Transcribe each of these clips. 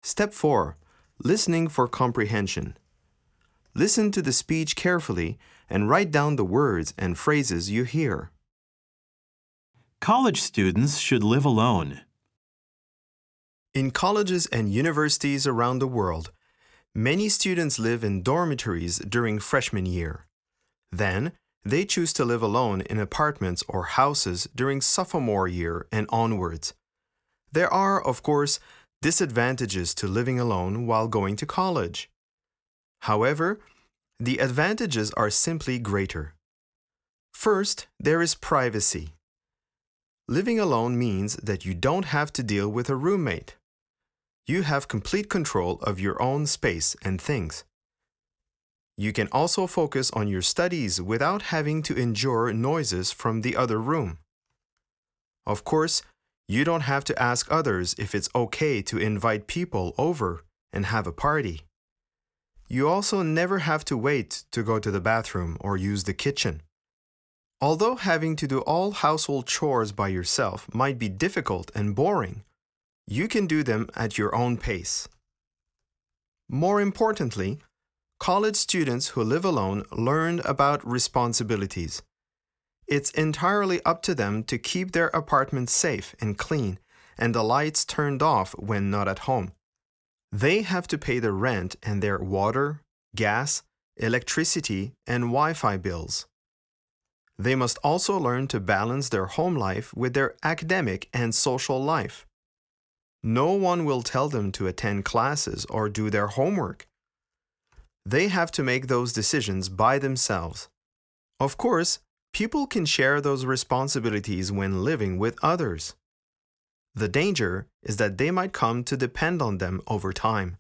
Step 4. Listening for comprehension. Listen to the speech carefully and write down the words and phrases you hear. College students should live alone. In colleges and universities around the world, many students live in dormitories during freshman year. Then, they choose to live alone in apartments or houses during sophomore year and onwards. There are, of course, disadvantages to living alone while going to college. However, the advantages are simply greater. First, there is privacy. Living alone means that you don't have to deal with a roommate. You have complete control of your own space and things. You can also focus on your studies without having to endure noises from the other room. Of course, you don't have to ask others if it's okay to invite people over and have a party. You also never have to wait to go to the bathroom or use the kitchen. Although having to do all household chores by yourself might be difficult and boring, you can do them at your own pace. More importantly, college students who live alone learn about responsibilities. It's entirely up to them to keep their apartment safe and clean and the lights turned off when not at home. They have to pay the rent and their water, gas, electricity, and Wi-Fi bills. They must also learn to balance their home life with their academic and social life. No one will tell them to attend classes or do their homework. They have to make those decisions by themselves. Of course, people can share those responsibilities when living with others. The danger is that they might come to depend on them over time.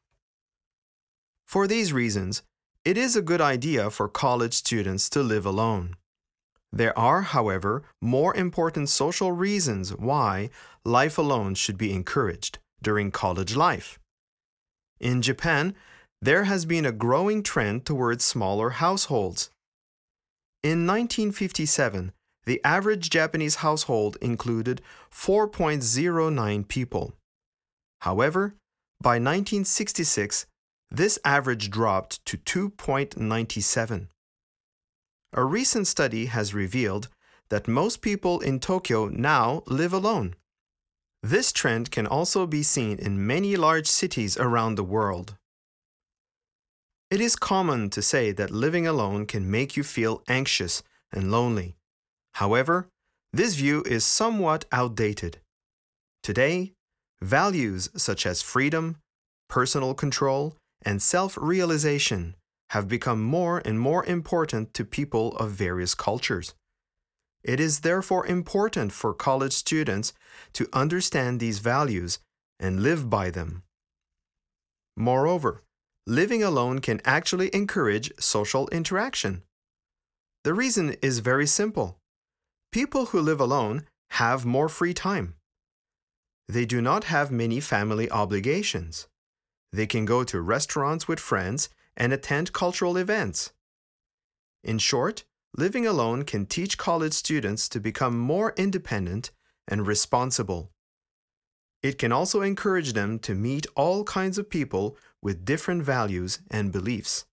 For these reasons, it is a good idea for college students to live alone. There are, however, more important social reasons why life alone should be encouraged during college life. In Japan, there has been a growing trend towards smaller households. In 1957, the average Japanese household included 4.09 people. However, by 1966, this average dropped to 2.97. A recent study has revealed that most people in Tokyo now live alone. This trend can also be seen in many large cities around the world. It is common to say that living alone can make you feel anxious and lonely. However, this view is somewhat outdated. Today, values such as freedom, personal control, and self-realization have become more and more important to people of various cultures. It is therefore important for college students to understand these values and live by them. Moreover, living alone can actually encourage social interaction. The reason is very simple. People who live alone have more free time. They do not have many family obligations. They can go to restaurants with friends and attend cultural events. In short, living alone can teach college students to become more independent and responsible. It can also encourage them to meet all kinds of people with different values and beliefs.